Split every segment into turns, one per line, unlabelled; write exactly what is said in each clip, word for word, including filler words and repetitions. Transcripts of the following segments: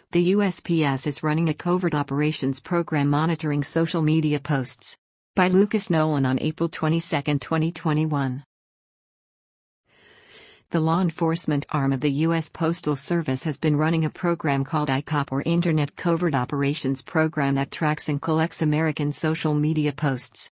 The U S P S is running a covert operations program monitoring social media posts. By Lucas Nolan on April twenty-second, twenty twenty-one. The law enforcement arm of the U S Postal Service has been running a program called I COP, or Internet Covert Operations Program, that tracks and collects American social media posts.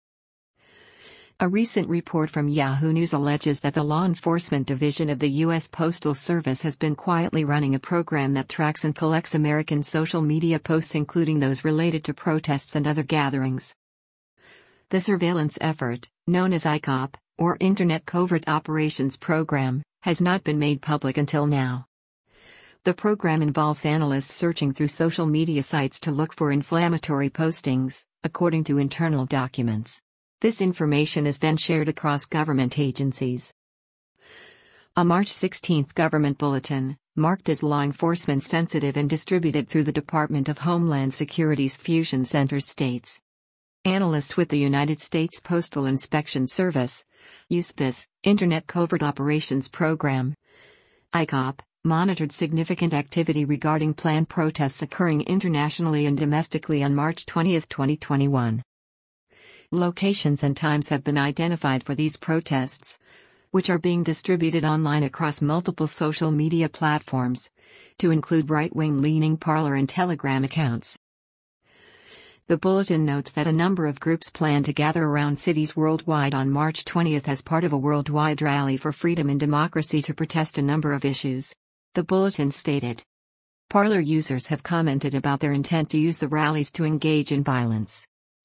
A recent report from Yahoo News alleges that the Law Enforcement Division of the U S Postal Service has been quietly running a program that tracks and collects American social media posts, including those related to protests and other gatherings. The surveillance effort, known as I COP, or Internet Covert Operations Program, has not been made public until now. The program involves analysts searching through social media sites to look for inflammatory postings, according to internal documents. This information is then shared across government agencies. A March sixteenth government bulletin, marked as law enforcement sensitive and distributed through the Department of Homeland Security's Fusion Center, states. Analysts with the United States Postal Inspection Service, U S P S, Internet Covert Operations Program, I COP, monitored significant activity regarding planned protests occurring internationally and domestically on March twentieth, twenty twenty-one. Locations and times have been identified for these protests, which are being distributed online across multiple social media platforms, to include right-wing leaning Parler and Telegram accounts. The bulletin notes that a number of groups plan to gather around cities worldwide on March twentieth as part of a worldwide rally for freedom and democracy to protest a number of issues. The bulletin stated. Parler users have commented about their intent to use the rallies to engage in violence.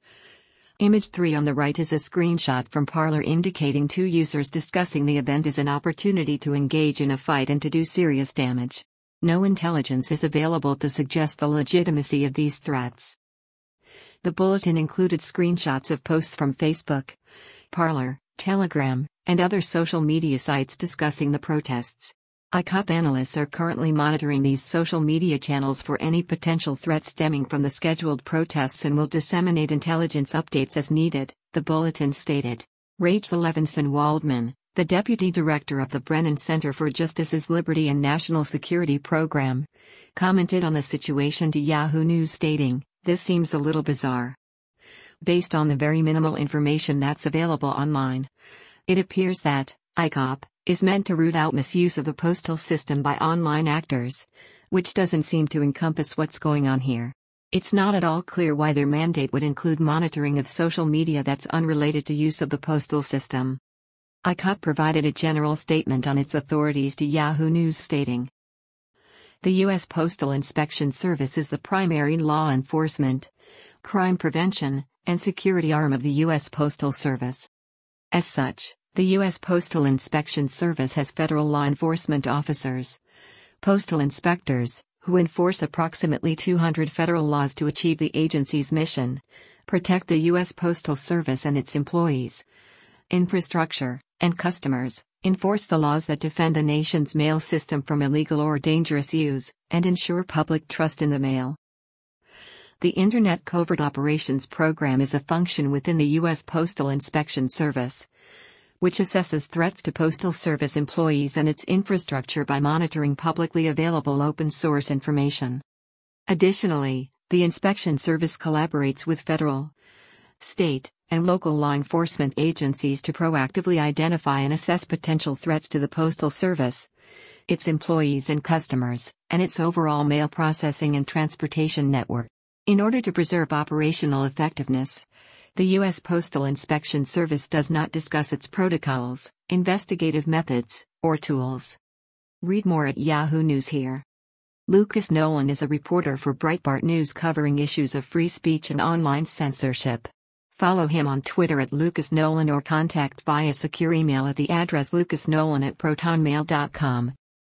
Image three on the right is a screenshot from Parler indicating two users discussing the event as an opportunity to engage in a fight and to do serious damage. No intelligence is available to suggest the legitimacy of these threats. The bulletin included screenshots of posts from Facebook, Parler, Telegram, and other social media sites discussing the protests. I COP analysts are currently monitoring these social media channels for any potential threat stemming from the scheduled protests and will disseminate intelligence updates as needed, the bulletin stated. Rachel Levinson Waldman, the deputy director of the Brennan Center for Justice's Liberty and National Security Program, commented on the situation to Yahoo News, stating, "This seems a little bizarre. Based on the very minimal information that's available online, it appears that I COP is meant to root out misuse of the postal system by online actors, which doesn't seem to encompass what's going on here. It's not at all clear why their mandate would include monitoring of social media that's unrelated to use of the postal system." I COP provided a general statement on its authorities to Yahoo News, stating, "The U S Postal Inspection Service is the primary law enforcement, crime prevention, and security arm of the U S Postal Service. As such, the U S Postal Inspection Service has federal law enforcement officers, postal inspectors, who enforce approximately two hundred federal laws to achieve the agency's mission: protect the U S Postal Service and its employees, infrastructure, and customers, enforce the laws that defend the nation's mail system from illegal or dangerous use, and ensure public trust in the mail." The Internet Covert Operations Program is a function within the U S Postal Inspection Service, which assesses threats to Postal Service employees and its infrastructure by monitoring publicly available open-source information. Additionally, the Inspection Service collaborates with federal, state, and local law enforcement agencies to proactively identify and assess potential threats to the Postal Service, its employees and customers, and its overall mail processing and transportation network. In order to preserve operational effectiveness, the U S Postal Inspection Service does not discuss its protocols, investigative methods, or tools. Read more at Yahoo News here. Lucas Nolan is a reporter for Breitbart News covering issues of free speech and online censorship. Follow him on Twitter at Lucas Nolan or contact via secure email at the address lucasnolan at protonmail dot com.